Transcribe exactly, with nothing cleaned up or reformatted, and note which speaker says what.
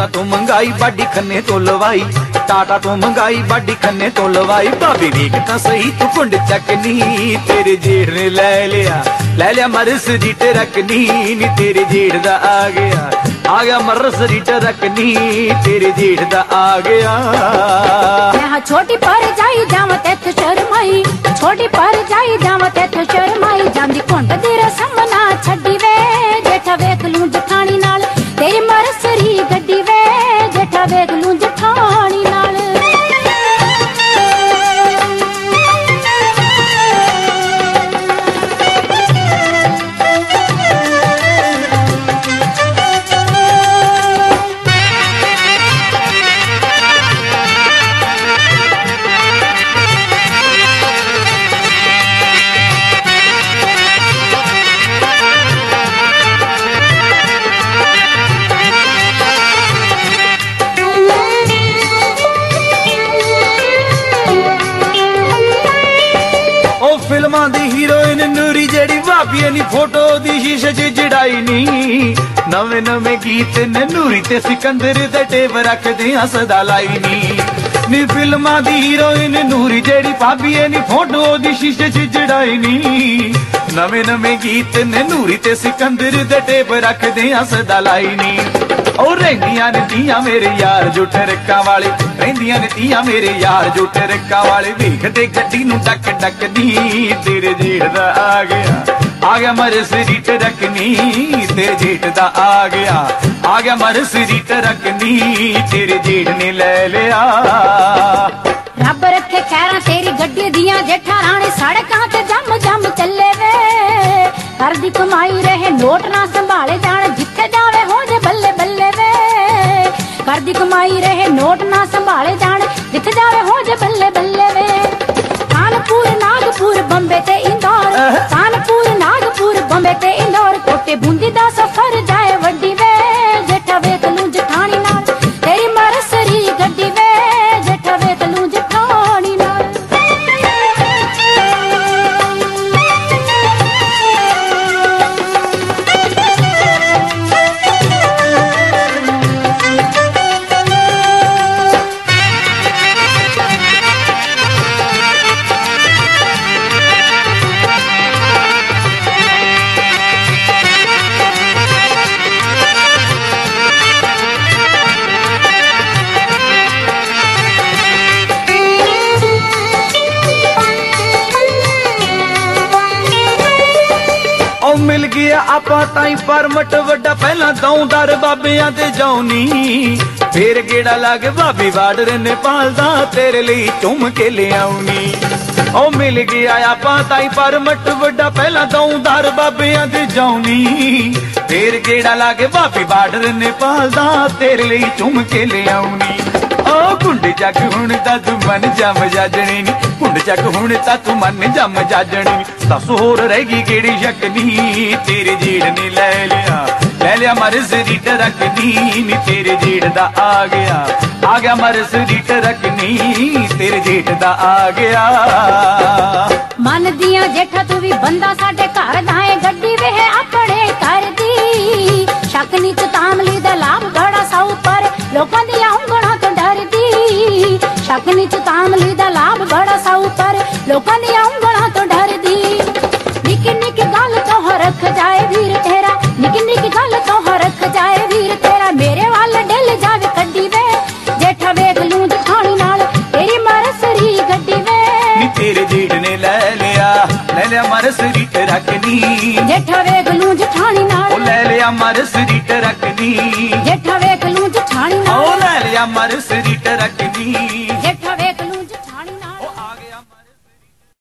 Speaker 1: टाटा तो मंगाई बाडी खन्ने तो लवाई, टाटा तो मंगाई बाडी खन्ने तो लवाई। भाभी देख तां सही तू कुंड चकनी, तेरे जेठ ने ले लिया ले लिया मर्सिडीज रखनी नी, तेरे जेठ दा आ गया आ गया मर्सिडीज रखनी, तेरे जेठ दा आ गया।
Speaker 2: मैं छोटी पर जाई जावां तेथ शर्माई, छोटी पर जाई जावां तेथ शर्माई, जांदी कुंड दी रसम ना छड्डी वे, जेठा वेख लूं जठानी नाल तेरी मर्सिडीज गड्डी वे, जेठा वेख लूं जठानी नाल।
Speaker 1: फिल्मां दी हीरोइन नूरी जेड़ी भाभी नी फोटो दी शीशे च जड़ाई नी, नवे नवे गीत ने नूरी ते सिकंदर दे टेप रखदे आ सदा लाई नी। नी फिल्मां दी हीरोइन नूरी जेड़ी भाभी नी फोटो दी शीशे च जड़ाई नी, नवे नवे गीत ने नूरी ते सिकंदर दे टेप रखदे आ सदा लाई नी। और रहिंदियां ने धीआं मेरे यार जो टरका वाले, रहिंदियां ने धीआं मेरे यार जो टरका वाले, देखदे गड्डी नूं टक टक दी, तेरे जेठ दा आ गया आ गया मर्सिडीज रखनी, तेरे जेठ दा आ गया आ गया मर्सिडीज रखनी, तेरे जेठ ने ले लिया।
Speaker 2: रब रखे खैरां तेरी गड्डी दियां जेठा राणे, सड़कां ते जम जम चले वे, घर दी कमाई रहे नोट ना संभाले जाण, जिथे जावे हो जे बल्ले बल्ले वे, घर दी कमाई रहे नोट ना संभाले जाण, जिथे जावे हो जे बल्ले बल्ले वे। कानपुर नागपुर बंबे ते इंदौर, कानपुर नागपुर बंबे ते इंदौर, कोटे बूंदी दा सफर जाए वड्डी वे, जेठा वेख लूं जठानी नाल तेरी मर्सिडीज गड्डी वे, जेठा वेख लूं जठानी नाल।
Speaker 1: मिल गया आपा ताई परमट वड्डा, पहला दौदार बाबियां ते जाऊनी, फिर गेड़ा लागे भाभी बार्डर नेपाल दा, तेरे लिए चुम के ले आऊनी। ओ मिल गया आपा ताई परमट वड्डा, पहला दौदार बाबियां ते जाऊनी, फिर गेड़ा लागे भाभी बार्डर नेपाल दा, तेरे लिए चुम के ले आऊनी। ओ कुंड चक हुण ता तू मन जम जाजणी नी, कुंड चक हुण ता तू मन जम जाजणी, दस होर रहेगी केड़ी शकनी, तेरे जेठ ने ले लिया ले लिया मर्सिडीज रखनी नी, तेरे जेठ दा आ गया आ गया मर्सिडीज रखनी, तेरे जेठ दा आ गया।
Speaker 2: मन दियां जेठा तू भी बंदा साडे घर दा है, गड्डी वे है अपने घर दी, शक नी तू तामली दा लाभ बड़ा साऊ पर, लोकां दी औंगणां तो डरदी, शक नी तू तामली दा लाभ बड़ा साऊ पर, लोकां दी औंगणां तो डरदी। निकी निकी गल तो रख जाए वीर तेरा, निकी निकी गल तो रख जाए वीर तेरा, मेरे वाल डिल जावे कड्डी वे, जेठा वेख लूं जठानी नाल तेरी मर्सिडीज गड्डी वे,
Speaker 1: नी तेरे जेठ ने ले लिया ले लिया मर्सिडीज रखनी,
Speaker 2: जेठा वेख लूं जठानी नाल
Speaker 1: ओ ले लिया मर्सिडीज रखनी,
Speaker 2: जेठा वेख लूं जठानी नाल
Speaker 1: ओ ले लिया मर्सिडीज रखनी।